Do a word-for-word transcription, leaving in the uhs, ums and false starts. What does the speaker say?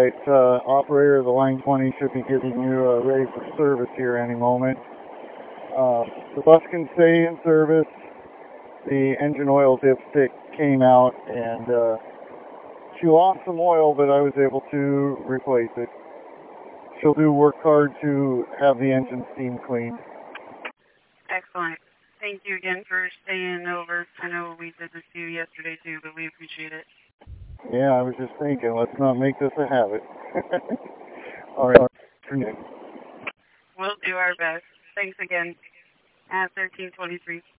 Alright, uh, operator of the line twenty should be getting you uh, ready for service here any moment. Uh, the bus can stay in service. The engine oil dipstick came out and uh, she lost some oil, but I was able to replace it. She'll do work hard to have the engine steam cleaned. Excellent. Thank you again for staying over. I know we did this to you yesterday too, but we appreciate it. Yeah, I was just thinking, let's not make this a habit. Alright, we'll do our best. Thanks again. At thirteen twenty-three.